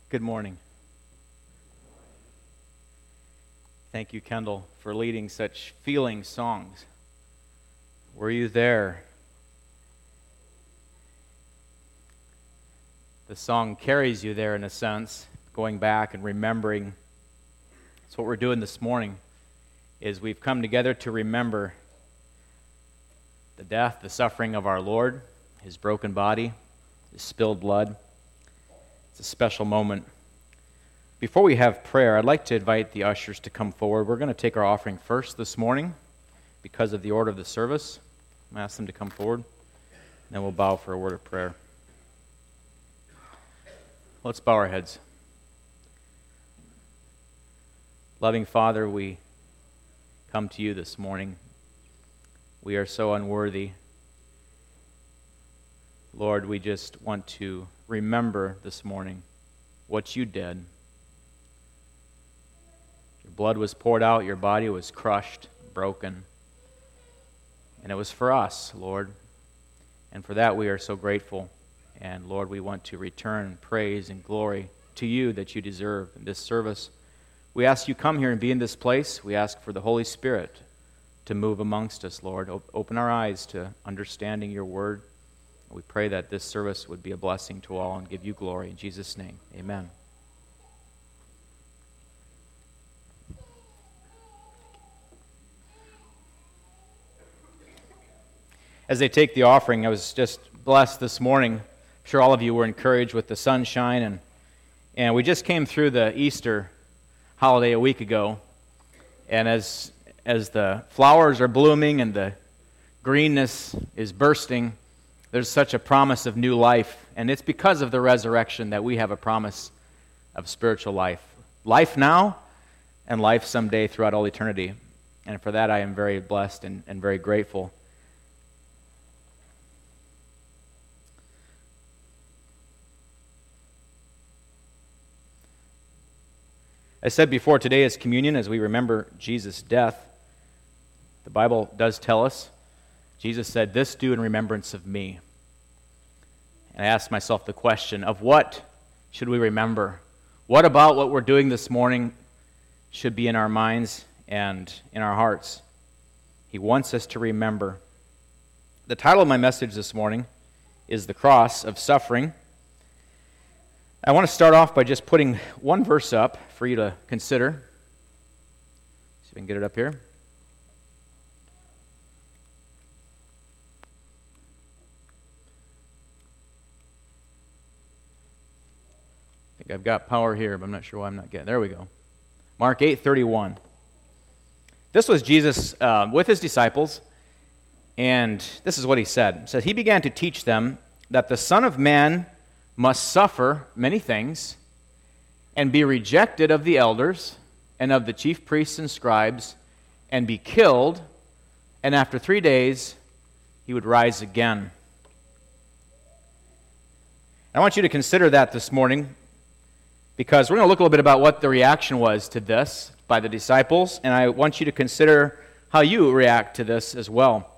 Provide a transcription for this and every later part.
Good morning. Thank you, Kendall, for leading such feeling songs. Were you there? The song carries you there in a sense, going back and remembering. That's what we're doing this morning, is we've come together to remember the death, the suffering of our Lord, His broken body, His spilled blood. It's a special moment. Before we have prayer, I'd like to invite the ushers to come forward. We're going to take our offering first this morning because of the order of the service. I'm going to ask them to come forward, and then we'll bow for a word of prayer. Let's bow our heads. Loving Father, we come to you this morning. We are so unworthy. Lord, we just want to remember this morning what you did. Your blood was poured out, your body was crushed, broken. And it was for us, Lord. And for that we are so grateful. And Lord, we want to return praise and glory to you that you deserve in this service. We ask you come here and be in this place. We ask for the Holy Spirit to move amongst us, Lord. Open our eyes to understanding your word. We pray that this service would be a blessing to all and give you glory. In Jesus' name, amen. As they take the offering, I was just blessed this morning. I'm sure all of you were encouraged with the sunshine. And we just came through the Easter holiday a week ago. And as the flowers are blooming and the greenness is bursting, there's such a promise of new life, and it's because of the resurrection that we have a promise of spiritual life. Life now and life someday throughout all eternity. And for that I am very blessed and very grateful. I said before, today is communion as we remember Jesus' death. The Bible does tell us, Jesus said, "This do in remembrance of me." And I asked myself the question of what should we remember? What about what we're doing this morning should be in our minds and in our hearts? He wants us to remember. The title of my message this morning is The Cross of Suffering. I want to start off by just putting one verse up for you to consider. See if I can get it up here. I've got power here, but I'm not sure why I'm not getting. There we go. Mark 8:31. This was Jesus with his disciples, and this is what he said. He said, "He began to teach them that the Son of Man must suffer many things and be rejected of the elders and of the chief priests and scribes and be killed, and after 3 days he would rise again." I want you to consider that this morning, because we're going to look a little bit about what the reaction was to this by the disciples, and I want you to consider how you react to this as well.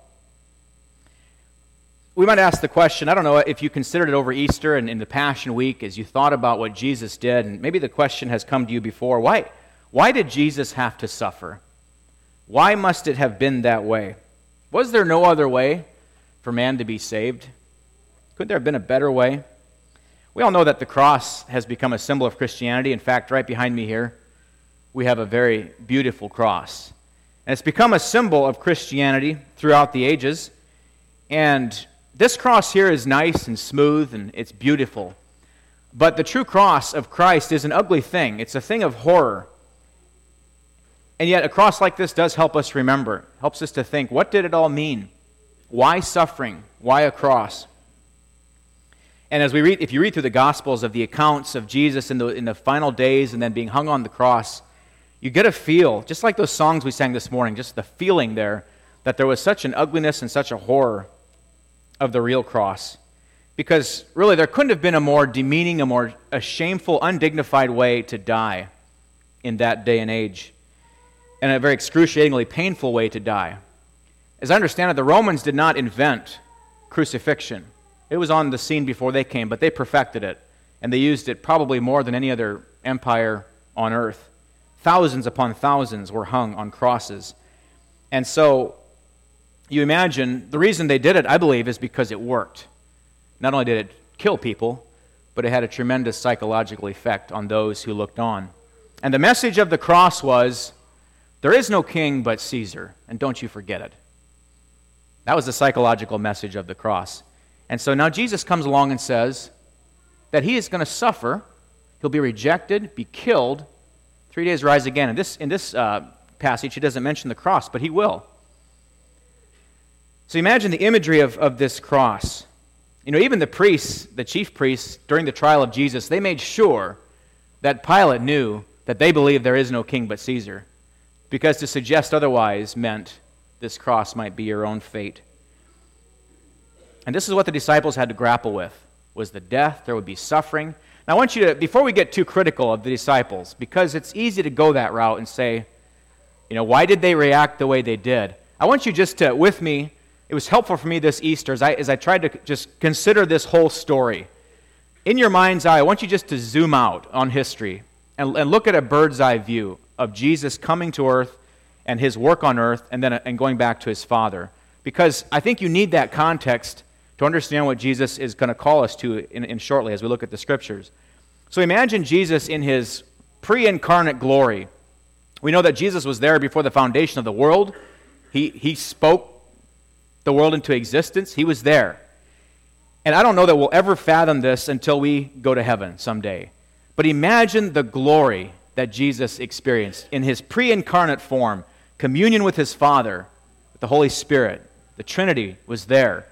We might ask the question, I don't know if you considered it over Easter and in the Passion Week as you thought about what Jesus did, and maybe the question has come to you before, why did Jesus have to suffer? Why must it have been that way? Was there no other way for man to be saved? Could there have been a better way? We all know that the cross has become a symbol of Christianity. In fact, right behind me here, we have a very beautiful cross. And it's become a symbol of Christianity throughout the ages. And this cross here is nice and smooth and it's beautiful. But the true cross of Christ is an ugly thing. It's a thing of horror. And yet a cross like this does help us remember. Helps us to think, what did it all mean? Why suffering? Why a cross? And as if you read through the Gospels of the accounts of Jesus in the final days and then being hung on the cross, you get a feel, just like those songs we sang this morning, just the feeling there, that there was such an ugliness and such a horror of the real cross. Because really there couldn't have been a more demeaning, a shameful, undignified way to die in that day and age, and a very excruciatingly painful way to die. As I understand it, the Romans did not invent crucifixion. It was on the scene before they came, but they perfected it and they used it probably more than any other empire on earth. Thousands upon thousands were hung on crosses. And so you imagine the reason they did it, I believe, is because it worked. Not only did it kill people, but it had a tremendous psychological effect on those who looked on. And the message of the cross was, there is no king but Caesar, and don't you forget it. That was the psychological message of the cross. And so now Jesus comes along and says that he is going to suffer, he'll be rejected, be killed, 3 days rise again. In this passage, he doesn't mention the cross, but he will. So imagine the imagery of this cross. You know, even the priests, the chief priests, during the trial of Jesus, they made sure that Pilate knew that they believed there is no king but Caesar, because to suggest otherwise meant this cross might be your own fate. And this is what the disciples had to grapple with, was the death, there would be suffering. Now I want you to, before we get too critical of the disciples, because it's easy to go that route and say, you know, why did they react the way they did? I want you just to, with me, it was helpful for me this Easter as I tried to just consider this whole story. In your mind's eye, I want you just to zoom out on history and look at a bird's eye view of Jesus coming to earth and his work on earth and going back to his Father. Because I think you need that context to understand what Jesus is going to call us to in shortly as we look at the Scriptures. So imagine Jesus in his pre-incarnate glory. We know that Jesus was there before the foundation of the world. He spoke the world into existence. He was there. And I don't know that we'll ever fathom this until we go to heaven someday. But imagine the glory that Jesus experienced in his pre-incarnate form, communion with his Father, with the Holy Spirit. The Trinity was there.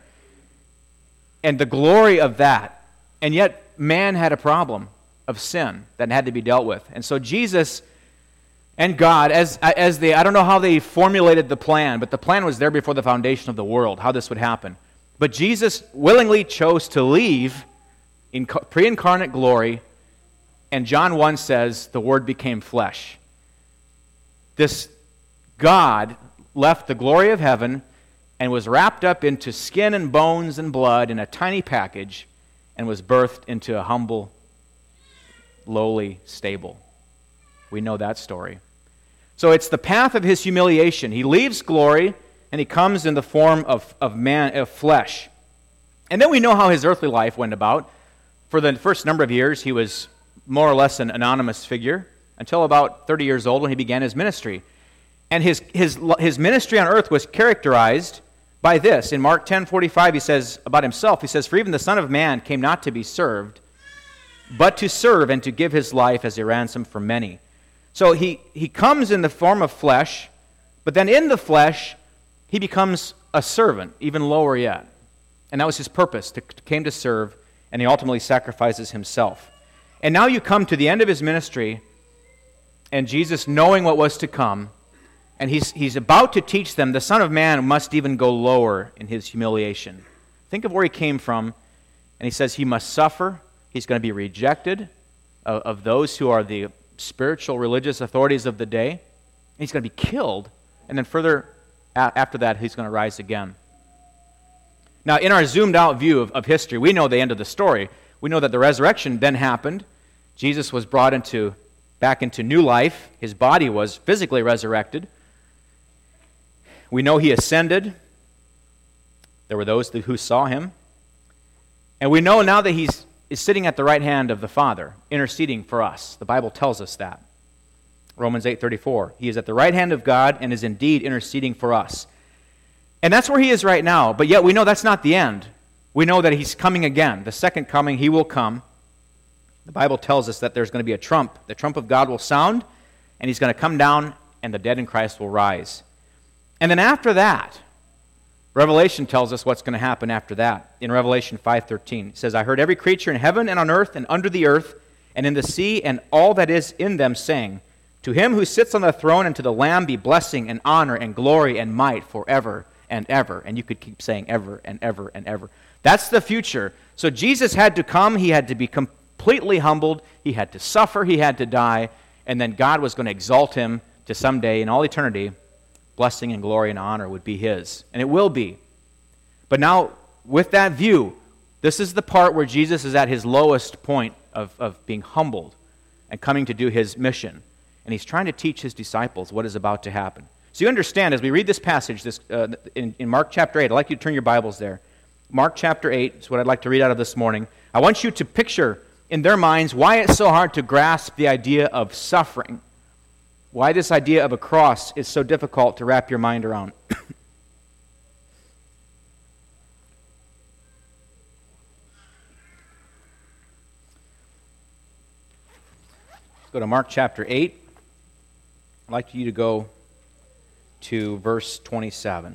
And the glory of that. And yet man had a problem of sin that had to be dealt with. And so Jesus and God, as they, I don't know how they formulated the plan, but the plan was there before the foundation of the world, how this would happen. But Jesus willingly chose to leave in pre-incarnate glory, and John 1 says, the Word became flesh. This God left the glory of heaven and was wrapped up into skin and bones and blood in a tiny package and was birthed into a humble, lowly stable. We know that story. So it's the path of his humiliation. He leaves glory and he comes in the form of man, of flesh. And then we know how his earthly life went about. For the first number of years, he was more or less an anonymous figure until about 30 years old when he began his ministry. And his ministry on earth was characterized by this. In Mark 10:45, he says about himself, he says, "For even the Son of Man came not to be served, but to serve and to give his life as a ransom for many." So he comes in the form of flesh, but then in the flesh, he becomes a servant, even lower yet. And that was his purpose, came to serve, and he ultimately sacrifices himself. And now you come to the end of his ministry, and Jesus, knowing what was to come, and he's about to teach them, the Son of Man must even go lower in his humiliation. Think of where he came from, and he says he must suffer, he's going to be rejected of those who are the spiritual religious authorities of the day, and he's going to be killed, and then further after that, he's going to rise again. Now, in our zoomed-out view of history, we know the end of the story. We know that the resurrection then happened. Jesus was brought back into new life. His body was physically resurrected. We know he ascended. There were those who saw him. And we know now that he is sitting at the right hand of the Father, interceding for us. The Bible tells us that. Romans 8:34. He is at the right hand of God and is indeed interceding for us. And that's where he is right now. But yet we know that's not the end. We know that he's coming again. The second coming, he will come. The Bible tells us that there's going to be a trump. The trump of God will sound, and he's going to come down, and the dead in Christ will rise. And then after that, Revelation tells us what's going to happen after that. In Revelation 5:13, it says, "I heard every creature in heaven and on earth and under the earth and in the sea and all that is in them saying, to him who sits on the throne and to the Lamb be blessing and honor and glory and might forever and ever." And you could keep saying ever and ever and ever. That's the future. So Jesus had to come. He had to be completely humbled. He had to suffer. He had to die. And then God was going to exalt him to someday in all eternity. Blessing and glory and honor would be his. And it will be. But now, with that view, this is the part where Jesus is at his lowest point of being humbled and coming to do his mission. And he's trying to teach his disciples what is about to happen. So you understand, as we read this passage in Mark chapter 8, I'd like you to turn your Bibles there. Mark chapter 8 is what I'd like to read out of this morning. I want you to picture in their minds why it's so hard to grasp the idea of suffering. Why this idea of a cross is so difficult to wrap your mind around. Let's go to Mark chapter 8. I'd like you to go to verse 27.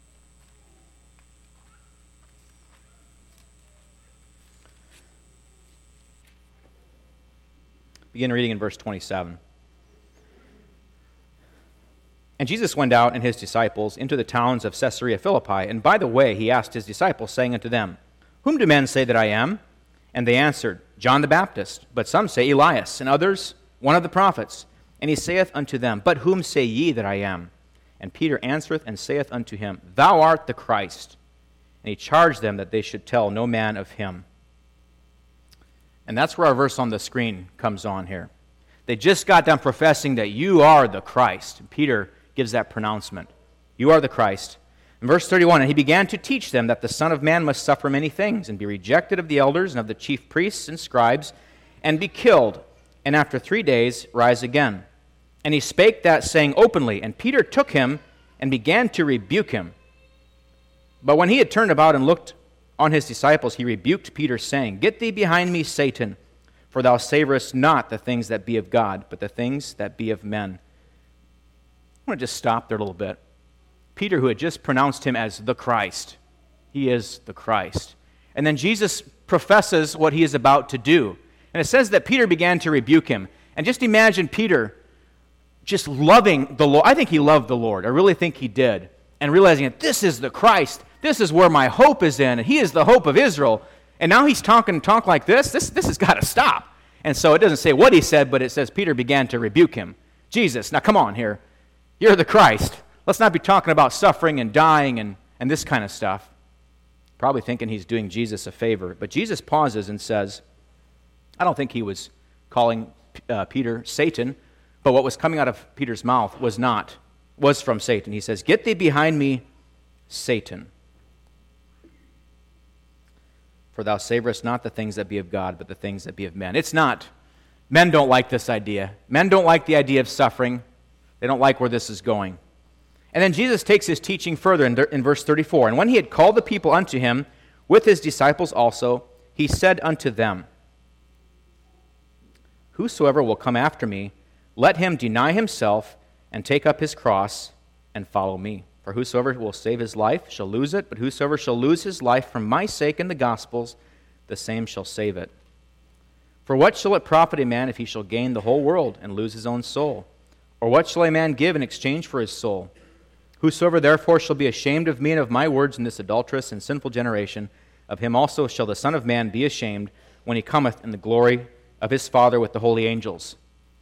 Begin reading in verse 27. And Jesus went out and his disciples into the towns of Caesarea Philippi, and by the way he asked his disciples, saying unto them, Whom do men say that I am? And they answered, John the Baptist, but some say Elias, and others, one of the prophets. And he saith unto them, But whom say ye that I am? And Peter answereth and saith unto him, Thou art the Christ. And he charged them that they should tell no man of him. And that's where our verse on the screen comes on here. They just got done professing that you are the Christ. And Peter gives that pronouncement. You are the Christ. In verse 31, And he began to teach them that the Son of Man must suffer many things, and be rejected of the elders and of the chief priests and scribes, and be killed, and after 3 days rise again. And he spake that saying openly, and Peter took him and began to rebuke him. But when he had turned about and looked on his disciples, he rebuked Peter, saying, Get thee behind me, Satan, for thou savorest not the things that be of God, but the things that be of men. I want to just stop there a little bit. Peter, who had just pronounced him as the Christ, he is the Christ. And then Jesus professes what he is about to do. And it says that Peter began to rebuke him. And just imagine Peter just loving the Lord. I think he loved the Lord. I really think he did. And realizing that this is the Christ. This is where my hope is in. He is the hope of Israel. And now he's talk like this. This has got to stop. And so it doesn't say what he said, but it says Peter began to rebuke him. Jesus, now come on here. You're the Christ. Let's not be talking about suffering and dying and this kind of stuff. Probably thinking he's doing Jesus a favor. But Jesus pauses and says, I don't think he was calling Peter Satan, but what was coming out of Peter's mouth was from Satan. He says, Get thee behind me, Satan. For thou savorest not the things that be of God, but the things that be of men. It's not. Men don't like this idea. Men don't like the idea of suffering. They don't like where this is going. And then Jesus takes his teaching further in verse 34. And when he had called the people unto him, with his disciples also, he said unto them, Whosoever will come after me, let him deny himself, and take up his cross, and follow me. For whosoever will save his life shall lose it, but whosoever shall lose his life for my sake and the gospel's, the same shall save it. For what shall it profit a man if he shall gain the whole world, and lose his own soul? Or what shall a man give in exchange for his soul? Whosoever therefore shall be ashamed of me and of my words in this adulterous and sinful generation, of him also shall the Son of Man be ashamed when he cometh in the glory of his Father with the holy angels.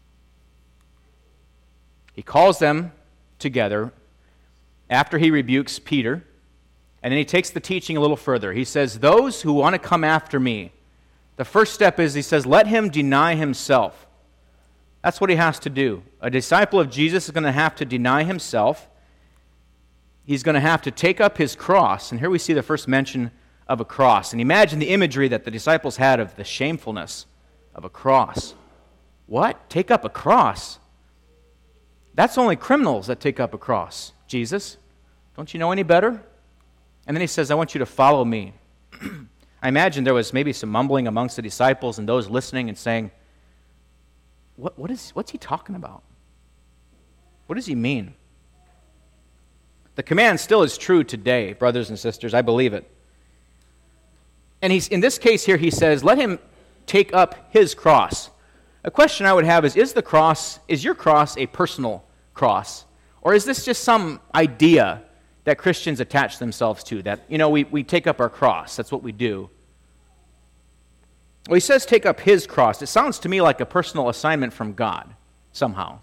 He calls them together after he rebukes Peter, and then he takes the teaching a little further. He says, Those who want to come after me, the first step is, he says, let him deny himself. That's what he has to do. A disciple of Jesus is going to have to deny himself. He's going to have to take up his cross. And here we see the first mention of a cross. And imagine the imagery that the disciples had of the shamefulness of a cross. What? Take up a cross? That's only criminals that take up a cross. Jesus, don't you know any better? And then he says, I want you to follow me. I imagine there was maybe some mumbling amongst the disciples and those listening and saying, what's he talking about? What does he mean? The command still is true today, brothers and sisters. I believe it. And in this case here, he says, let him take up his cross. A question I would have is your cross a personal cross? Or is this just some idea that Christians attach themselves to, that, we take up our cross, that's what we do? Well, he says take up his cross. It sounds to me like a personal assignment from God, somehow.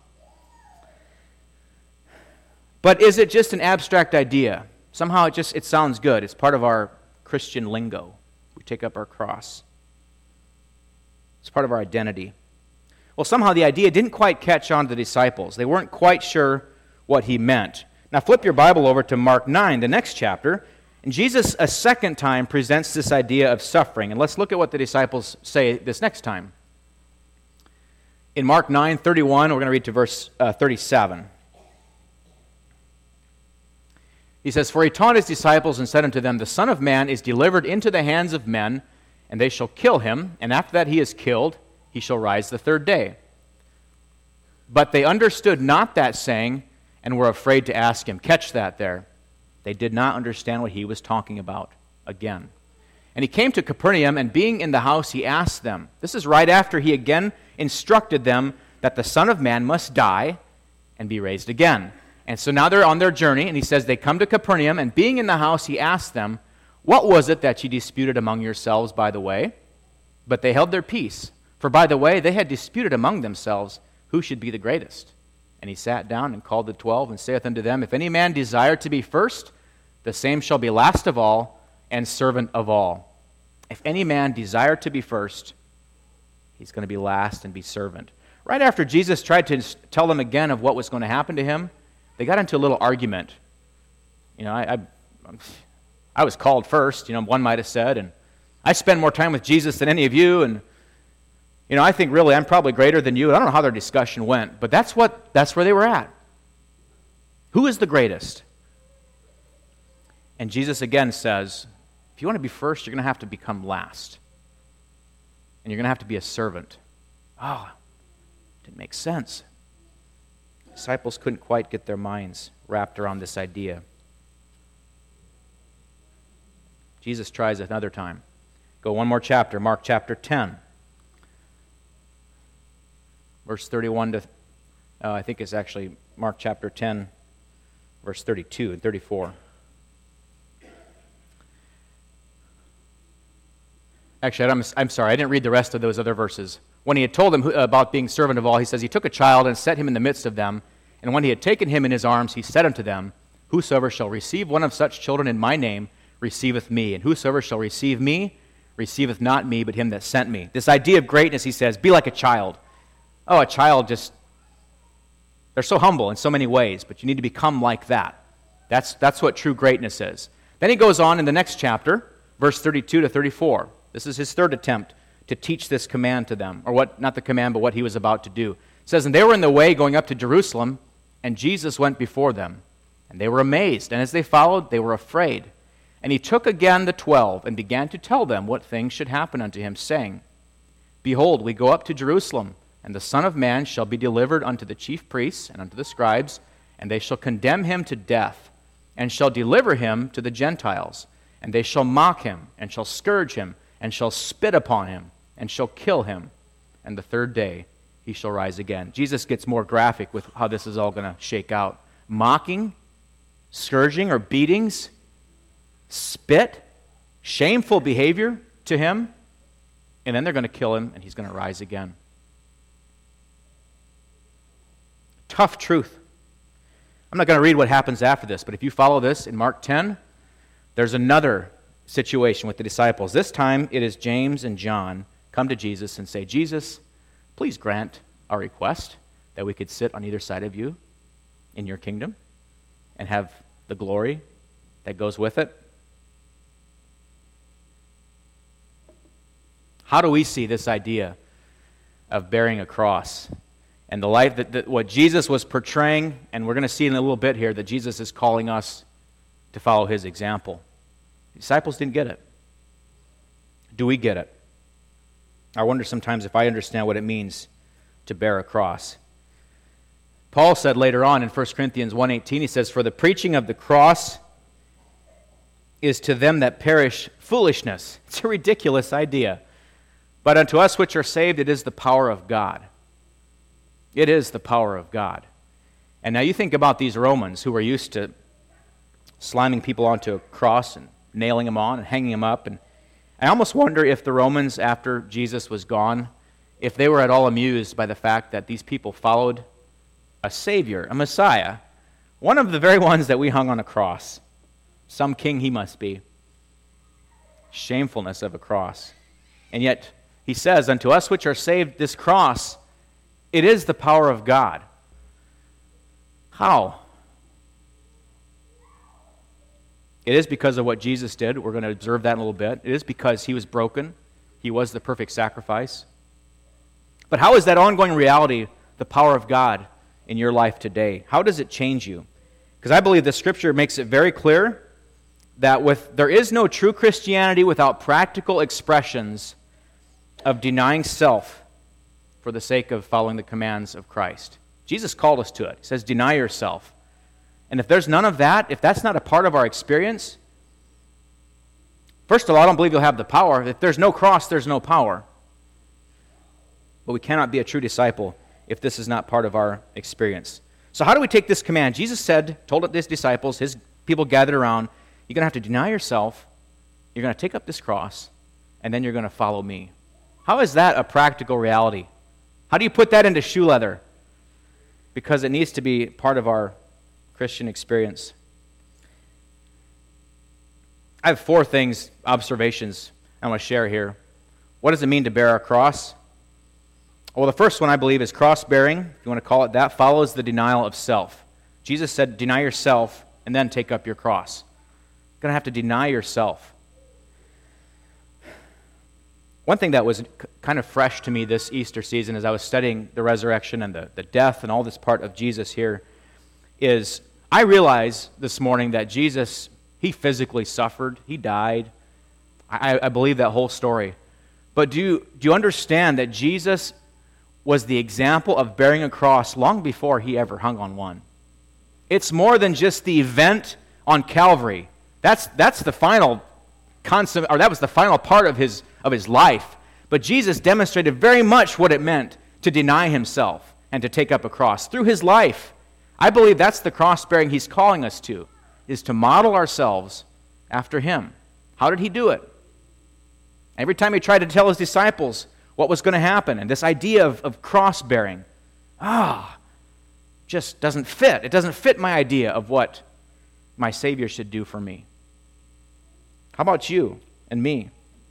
But is it just an abstract idea? Somehow it sounds good. It's part of our Christian lingo. We take up our cross. It's part of our identity. Well, somehow the idea didn't quite catch on to the disciples. They weren't quite sure what he meant. Now flip your Bible over to Mark 9, the next chapter, and Jesus a second time presents this idea of suffering. And let's look at what the disciples say this next time. In Mark 9:31, we're going to read to verse 37. He says, "For he taught his disciples and said unto them, The Son of Man is delivered into the hands of men, and they shall kill him, and after that he is killed, he shall rise the third day. But they understood not that saying, and were afraid to ask him." Catch that there. They did not understand what he was talking about again. "And he came to Capernaum, and being in the house, he asked them." This is right after he again instructed them that the Son of Man must die and be raised again. And so now they're on their journey, and he says they come to Capernaum, and being in the house, he asked them, "What was it that ye disputed among yourselves by the way?" But they held their peace. For by the way, they had disputed among themselves who should be the greatest. And he sat down and called the 12, and saith unto them, If any man desire to be first, the same shall be last of all, and servant of all. If any man desire to be first, he's going to be last and be servant. Right after Jesus tried to tell them again of what was going to happen to him, they got into a little argument. You know, I was called first, one might have said, and I spend more time with Jesus than any of you, and I think really I'm probably greater than you. I don't know how their discussion went, but that's where they were at. Who is the greatest? And Jesus again says, if you want to be first, you're going to have to become last. And you're going to have to be a servant. Oh, didn't make sense. Disciples couldn't quite get their minds wrapped around this idea. Jesus tries another time. Go one more chapter, Mark chapter 10. Verse 31 to, I think it's actually Mark chapter 10, verse 32 and 34. Actually, I'm sorry, I didn't read the rest of those other verses. When he had told them about being servant of all, he says, He took a child and set him in the midst of them, and when he had taken him in his arms, he said unto them, Whosoever shall receive one of such children in my name receiveth me, and whosoever shall receive me receiveth not me, but him that sent me. This idea of greatness, he says, be like a child. Oh, a child they're so humble in so many ways, but you need to become like that. That's what true greatness is. Then he goes on in the next chapter, verse 32 to 34. This is his third attempt to teach this command to them, or what, not the command, but what he was about to do. It says, And they were in the way going up to Jerusalem, and Jesus went before them. And they were amazed, and as they followed, they were afraid. And he took again the 12, and began to tell them what things should happen unto him, saying, Behold, we go up to Jerusalem, and the Son of Man shall be delivered unto the chief priests and unto the scribes, and they shall condemn him to death, and shall deliver him to the Gentiles. And they shall mock him, and shall scourge him, and shall spit upon him, and shall kill him. And the third day he shall rise again. Jesus gets more graphic with how this is all going to shake out. Mocking, scourging or beatings, spit, shameful behavior to him, and then they're going to kill him, and he's going to rise again. Tough truth. I'm not going to read what happens after this, but if you follow this in Mark 10, there's another situation with the disciples. This time it is James and John come to Jesus and say, Jesus, please grant our request that we could sit on either side of you in your kingdom and have the glory that goes with it. How do we see this idea of bearing a cross and the life that what Jesus was portraying, and we're going to see in a little bit here that Jesus is calling us to follow his example. The disciples didn't get it. Do we get it? I wonder sometimes if I understand what it means to bear a cross. Paul said later on in 1 Corinthians 1:18, he says, For the preaching of the cross is to them that perish foolishness. It's a ridiculous idea. But unto us which are saved, it is the power of God. It is the power of God. And now you think about these Romans who were used to slamming people onto a cross and nailing them on and hanging them up. And I almost wonder if the Romans, after Jesus was gone, if they were at all amused by the fact that these people followed a Savior, a Messiah, one of the very ones that we hung on a cross. Some king he must be. Shamefulness of a cross. And yet, he says, unto us which are saved, this cross, it is the power of God. How? It is because of what Jesus did. We're going to observe that in a little bit. It is because he was broken. He was the perfect sacrifice. But how is that ongoing reality the power of God in your life today? How does it change you? Because I believe the Scripture makes it very clear that there is no true Christianity without practical expressions of denying self for the sake of following the commands of Christ. Jesus called us to it. He says, deny yourself. And if there's none of that, if that's not a part of our experience, first of all, I don't believe you'll have the power. If there's no cross, there's no power. But we cannot be a true disciple if this is not part of our experience. So how do we take this command? Jesus told his disciples, his people gathered around, you're going to have to deny yourself, you're going to take up this cross, and then you're going to follow me. How is that a practical reality? How do you put that into shoe leather? Because it needs to be part of our Christian experience. I have 4 observations I want to share here. What does it mean to bear a cross? Well, the first one I believe is cross-bearing, if you want to call it that, follows the denial of self. Jesus said, deny yourself and then take up your cross. You're going to have to deny yourself. One thing that was kind of fresh to me this Easter season as I was studying the resurrection and the death and all this part of Jesus here is I realized this morning that Jesus, he physically suffered. He died. I believe that whole story. But do you understand that Jesus was the example of bearing a cross long before he ever hung on one? It's more than just the event on Calvary. That's the final consummate, or that was the final part of his life. But Jesus demonstrated very much what it meant to deny himself and to take up a cross through his life. I believe that's the cross-bearing he's calling us to, is to model ourselves after him. How did he do it? Every time he tried to tell his disciples what was going to happen, and this idea of cross-bearing, just doesn't fit. It doesn't fit my idea of what my Savior should do for me. How about you and me?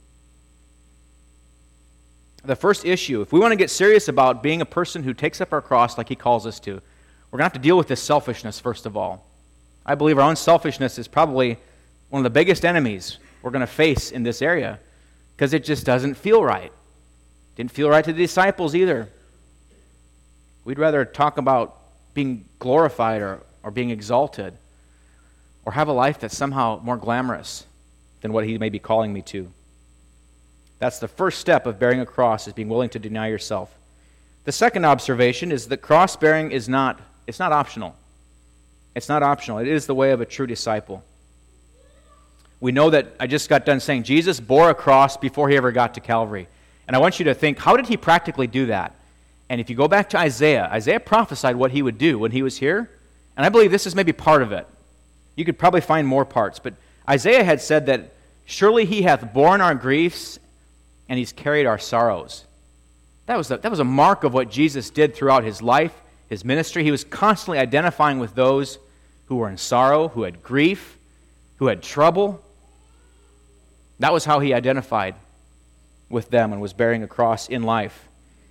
The first issue, if we want to get serious about being a person who takes up our cross like he calls us to, we're going to have to deal with this selfishness first of all. I believe our own selfishness is probably one of the biggest enemies we're going to face in this area because it just doesn't feel right. Didn't feel right to the disciples either. We'd rather talk about being glorified or being exalted or have a life that's somehow more glamorous than what he may be calling me to. That's the first step of bearing a cross, is being willing to deny yourself. The second observation is that cross-bearing is not optional. It's not optional. It is the way of a true disciple. We know that I just got done saying Jesus bore a cross before he ever got to Calvary. And I want you to think, how did he practically do that? And if you go back to Isaiah prophesied what he would do when he was here. And I believe this is maybe part of it. You could probably find more parts. But Isaiah had said that, surely he hath borne our griefs and he's carried our sorrows. That was a mark of what Jesus did throughout his life, his ministry. He was constantly identifying with those who were in sorrow, who had grief, who had trouble. That was how he identified with them and was bearing a cross in life.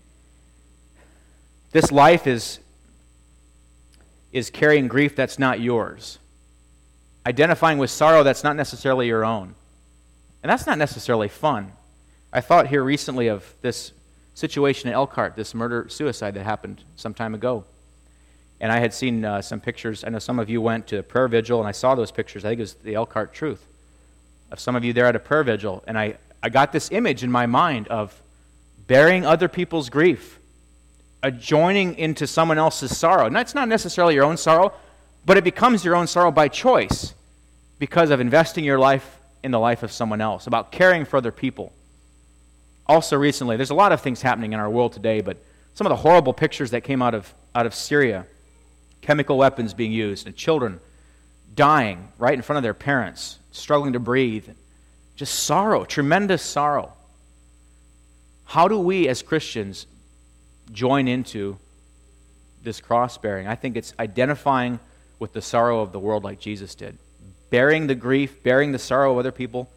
This life is carrying grief that's not yours. Identifying with sorrow that's not necessarily your own. And that's not necessarily fun. I thought here recently of this situation in Elkhart, this murder-suicide that happened some time ago. And I had seen some pictures. I know some of you went to a prayer vigil, and I saw those pictures. I think it was the Elkhart Truth, of some of you there at a prayer vigil. And I got this image in my mind of bearing other people's grief, joining into someone else's sorrow. Now, it's not necessarily your own sorrow, but it becomes your own sorrow by choice because of investing your life in the life of someone else, about caring for other people. Also recently, there's a lot of things happening in our world today, but some of the horrible pictures that came out of Syria, chemical weapons being used, and children dying right in front of their parents, struggling to breathe, just sorrow, tremendous sorrow. How do we as Christians join into this cross-bearing? I think it's identifying with the sorrow of the world like Jesus did. Bearing the grief, bearing the sorrow of other people,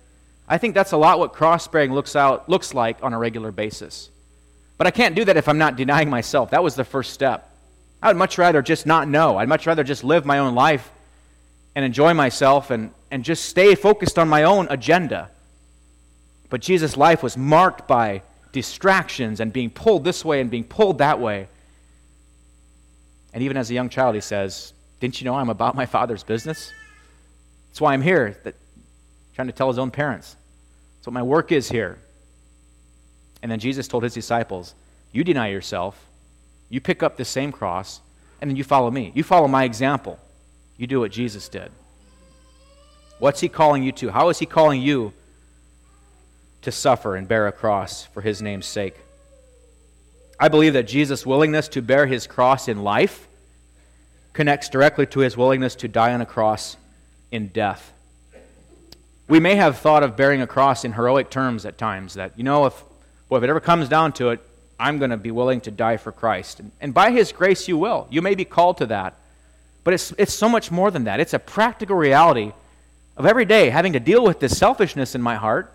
I think that's a lot what cross-bearing looks like on a regular basis. But I can't do that if I'm not denying myself. That was the first step. I would much rather just not know. I'd much rather just live my own life and enjoy myself and just stay focused on my own agenda. But Jesus' life was marked by distractions and being pulled this way and being pulled that way. And even as a young child, he says, "Didn't you know I'm about my Father's business? That's why I'm here," trying to tell his own parents. That's what my work is here. And then Jesus told his disciples, "You deny yourself, you pick up the same cross, and then you follow me. You follow my example. You do what Jesus did." What's he calling you to? How is he calling you to suffer and bear a cross for his name's sake? I believe that Jesus' willingness to bear his cross in life connects directly to his willingness to die on a cross in death. We may have thought of bearing a cross in heroic terms at times, that, if it ever comes down to it, I'm going to be willing to die for Christ. And by his grace you will. You may be called to that. But it's so much more than that. It's a practical reality of every day having to deal with this selfishness in my heart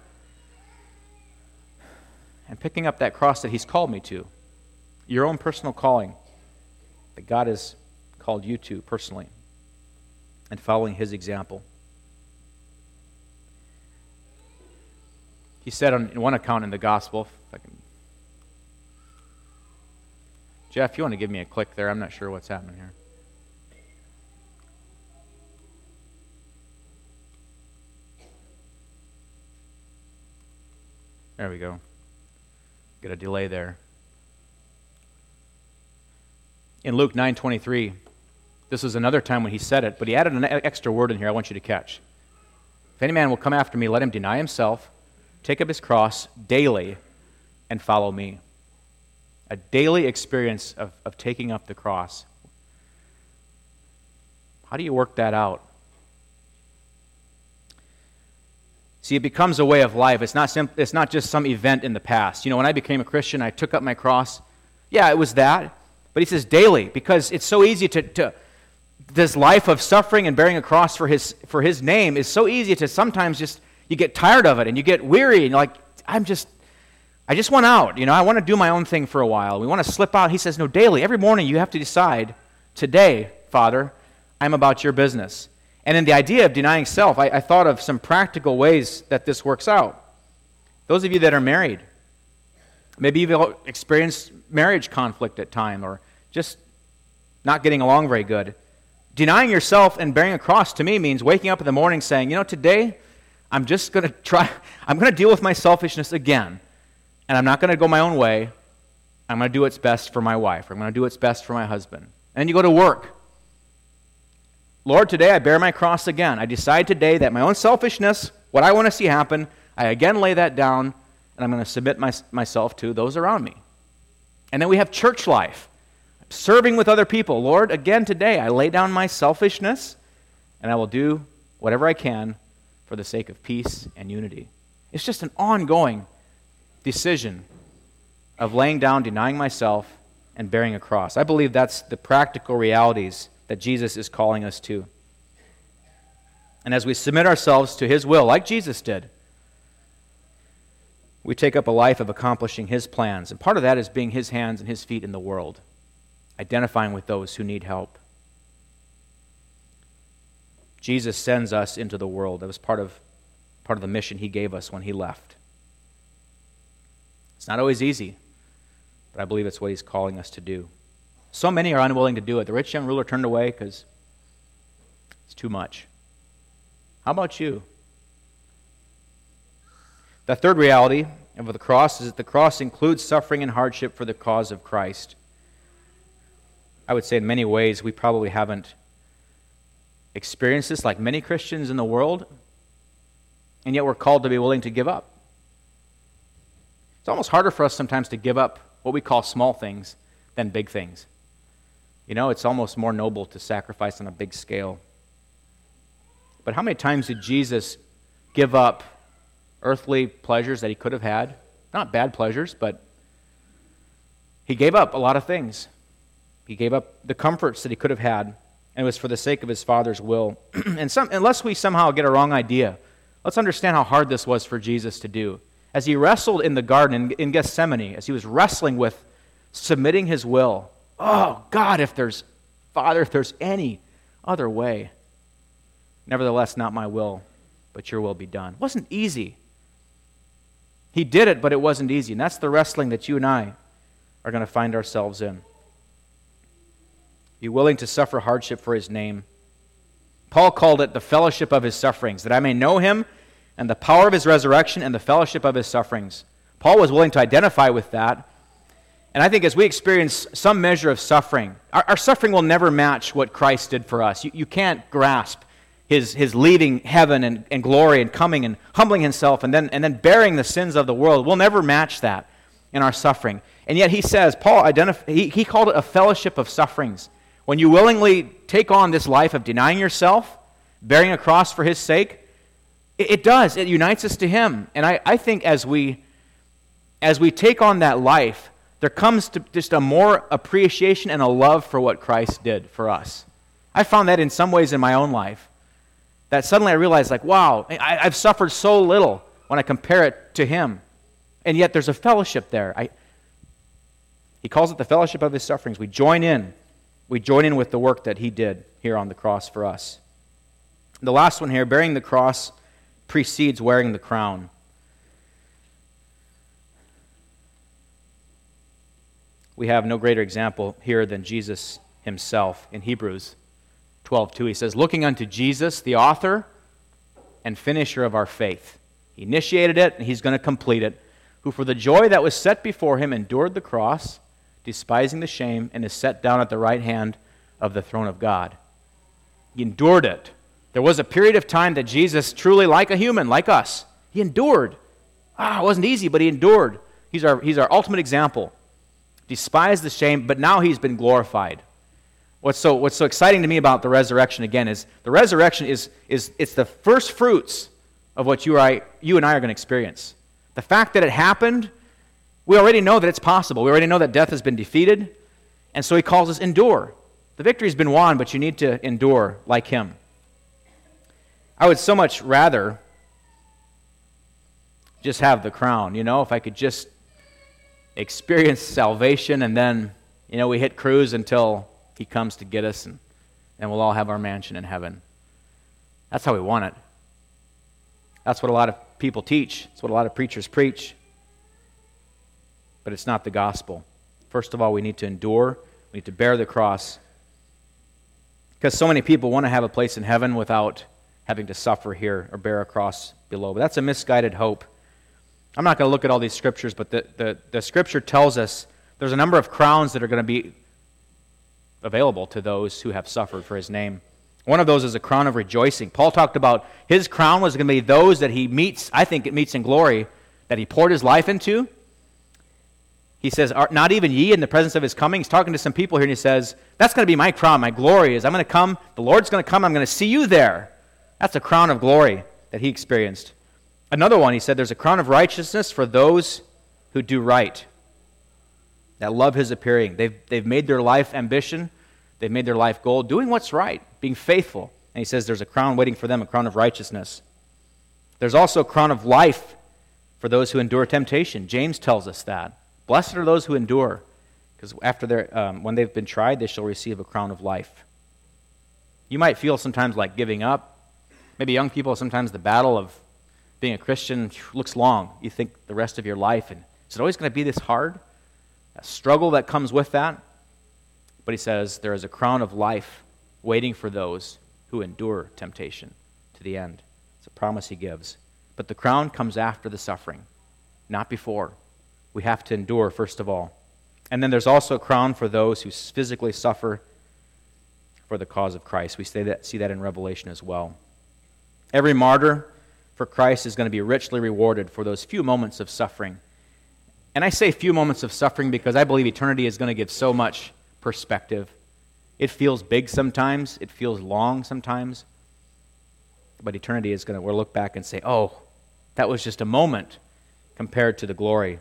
and picking up that cross that he's called me to. Your own personal calling that God has called you to personally, and following his example. He said in one account in the gospel, Jeff, you want to give me a click there? I'm not sure what's happening here. There we go. Get a delay there. In Luke 9:23, this is another time when he said it, but he added an extra word in here I want you to catch. "If any man will come after me, let him deny himself, take up his cross daily, and follow me." A daily experience of taking up the cross. How do you work that out? See, it becomes a way of life. It's not just some event in the past. When I became a Christian, I took up my cross. Yeah, it was that. But he says daily, because it's so easy to this life of suffering and bearing a cross for his name is so easy to sometimes just, you get tired of it and you get weary and you're like, I just want out. I want to do my own thing for a while. We want to slip out. He says, no, daily. Every morning you have to decide, today, Father, I'm about your business. And in the idea of denying self, I thought of some practical ways that this works out. Those of you that are married, maybe you've experienced marriage conflict at times, or just not getting along very good. Denying yourself and bearing a cross to me means waking up in the morning saying, today I'm just going to deal with my selfishness again. And I'm not going to go my own way. I'm going to do what's best for my wife. I'm going to do what's best for my husband. And then you go to work. Lord, today I bear my cross again. I decide today that my own selfishness, what I want to see happen, I again lay that down, and I'm going to submit myself to those around me. And then we have church life. Serving with other people. Lord, again today I lay down my selfishness, and I will do whatever I can for the sake of peace and unity. It's just an ongoing decision of laying down, denying myself, and bearing a cross. I believe that's the practical realities that Jesus is calling us to. And as we submit ourselves to his will, like Jesus did, we take up a life of accomplishing his plans. And part of that is being his hands and his feet in the world, identifying with those who need help. Jesus sends us into the world. That was part of the mission he gave us when he left. It's not always easy, but I believe it's what he's calling us to do. So many are unwilling to do it. The rich young ruler turned away because it's too much. How about you? The third reality of the cross is that the cross includes suffering and hardship for the cause of Christ. I would say in many ways we probably haven't experienced this like many Christians in the world, and yet we're called to be willing to give up. It's almost harder for us sometimes to give up what we call small things than big things. It's almost more noble to sacrifice on a big scale. But how many times did Jesus give up earthly pleasures that he could have had? Not bad pleasures, but he gave up a lot of things. He gave up the comforts that he could have had, and it was for the sake of his Father's will. And unless we somehow get a wrong idea Let's understand how hard this was for Jesus to do. As he wrestled in the garden in Gethsemane, as he was wrestling with submitting his will, oh, God, Father, if there's any other way, nevertheless, not my will, but your will be done. It wasn't easy. He did it, but it wasn't easy. And that's the wrestling that you and I are going to find ourselves in. Be willing to suffer hardship for his name. Paul called it the fellowship of his sufferings, that I may know him and the power of his resurrection and the fellowship of his sufferings. Paul was willing to identify with that. And I think as we experience some measure of suffering, our suffering will never match what Christ did for us. You can't grasp his leaving heaven and glory and coming and humbling himself and then bearing the sins of the world. We'll never match that in our suffering. And yet he says, he called it a fellowship of sufferings. When you willingly take on this life of denying yourself, bearing a cross for his sake, it unites us to him. And I think as we take on that life, there comes to just a more appreciation and a love for what Christ did for us. I found that in some ways in my own life, that suddenly I realized, like, wow, I've suffered so little when I compare it to him. And yet there's a fellowship there. He calls it the fellowship of his sufferings. We join in with the work that he did here on the cross for us. The last one here, bearing the cross precedes wearing the crown. We have no greater example here than Jesus himself. In Hebrews 12:2, he says, looking unto Jesus, the author and finisher of our faith. He initiated it, and he's going to complete it, who for the joy that was set before him endured the cross, despising the shame, and is set down at the right hand of the throne of God. He endured it. There was a period of time that Jesus, truly like a human, like us, he endured. It wasn't easy, but he endured. He's our ultimate example. Despised the shame, but now he's been glorified. What's so exciting to me about the resurrection again is the resurrection is it's the first fruits of what you and I are going to experience. The fact that it happened, we already know that it's possible. We already know that death has been defeated, and so he calls us endure. The victory's been won, but you need to endure like him. I would so much rather just have the crown, if I could just experience salvation and then, we hit cruise until he comes to get us and we'll all have our mansion in heaven. That's how we want it. That's what a lot of people teach. It's what a lot of preachers preach. But it's not the gospel. First of all, we need to endure. We need to bear the cross. Because so many people want to have a place in heaven without having to suffer here or bear a cross below. But that's a misguided hope. I'm not going to look at all these scriptures, but the scripture tells us there's a number of crowns that are going to be available to those who have suffered for his name. One of those is a crown of rejoicing. Paul talked about his crown was going to be those that he meets, I think it meets in glory, that he poured his life into. He says, not even ye in the presence of his coming. He's talking to some people here, and he says, that's going to be my crown. My glory is I'm going to come. The Lord's going to come. I'm going to see you there. That's a crown of glory that he experienced. Another one, he said, there's a crown of righteousness for those who do right, that love his appearing. They've made their life ambition. They've made their life goal, doing what's right, being faithful. And he says there's a crown waiting for them, a crown of righteousness. There's also a crown of life for those who endure temptation. James tells us that. Blessed are those who endure, because when they've been tried, they shall receive a crown of life. You might feel sometimes like giving up. Maybe young people, sometimes the battle of being a Christian looks long. You think the rest of your life, and is it always going to be this hard? A struggle that comes with that. But he says there is a crown of life waiting for those who endure temptation to the end. It's a promise he gives. But the crown comes after the suffering, not before. We have to endure first of all. And then there's also a crown for those who physically suffer for the cause of Christ. We see that in Revelation as well. Every martyr for Christ is going to be richly rewarded for those few moments of suffering. And I say few moments of suffering because I believe eternity is going to give so much perspective. It feels big sometimes. It feels long sometimes. But eternity is we'll look back and say, oh, that was just a moment compared to the glory.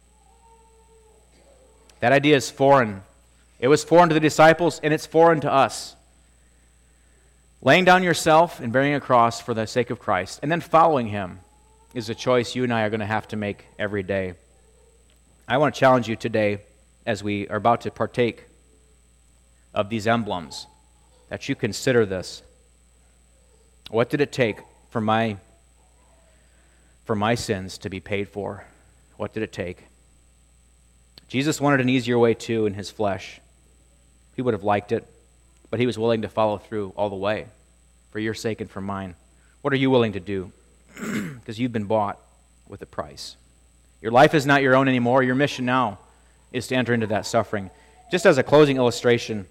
That idea is foreign. It was foreign to the disciples, and it's foreign to us. Laying down yourself and bearing a cross for the sake of Christ, and then following him is a choice you and I are going to have to make every day. I want to challenge you today as we are about to partake of these emblems that you consider this. What did it take for my sins to be paid for? What did it take? Jesus wanted an easier way too in his flesh. He would have liked it, but he was willing to follow through all the way for your sake and for mine. What are you willing to do? Because you've been bought with a price. Your life is not your own anymore. Your mission now is to enter into that suffering. Just as a closing illustration,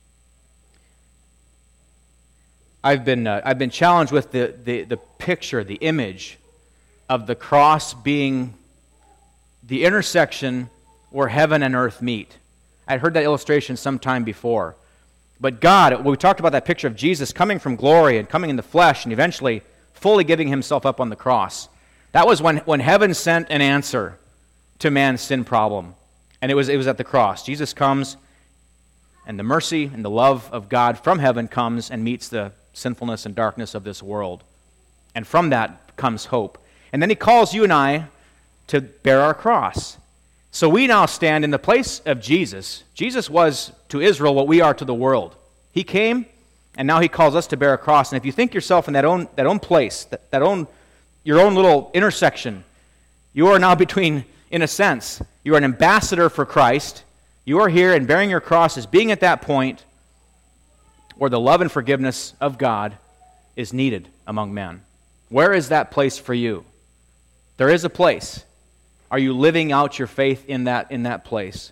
I've been challenged with the picture, the image of the cross being the intersection where heaven and earth meet. I'd heard that illustration sometime before. But God, we talked about that picture of Jesus coming from glory and coming in the flesh and eventually fully giving himself up on the cross. That was when heaven sent an answer to man's sin problem. And it was at the cross. Jesus comes, and the mercy and the love of God from heaven comes and meets the sinfulness and darkness of this world. And from that comes hope. And then he calls you and I to bear our cross. So we now stand in the place of Jesus. Jesus was to Israel what we are to the world. He came, and now he calls us to bear a cross. And if you think yourself in that own place, your own little intersection, you are now between, in a sense, you are an ambassador for Christ. You are here, and bearing your cross is being at that point where the love and forgiveness of God is needed among men. Where is that place for you? There is a place. Are you living out your faith in that place?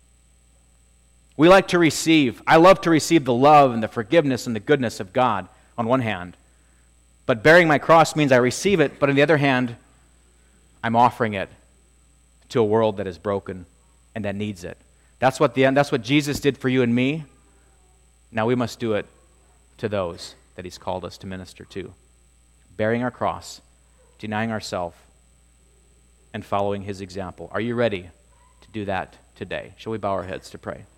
We like to receive. I love to receive the love and the forgiveness and the goodness of God on one hand. But bearing my cross means I receive it, but on the other hand, I'm offering it to a world that is broken and that needs it. That's what Jesus did for you and me. Now we must do it to those that he's called us to minister to. Bearing our cross, denying ourselves, and following his example. Are you ready to do that today? Shall we bow our heads to pray?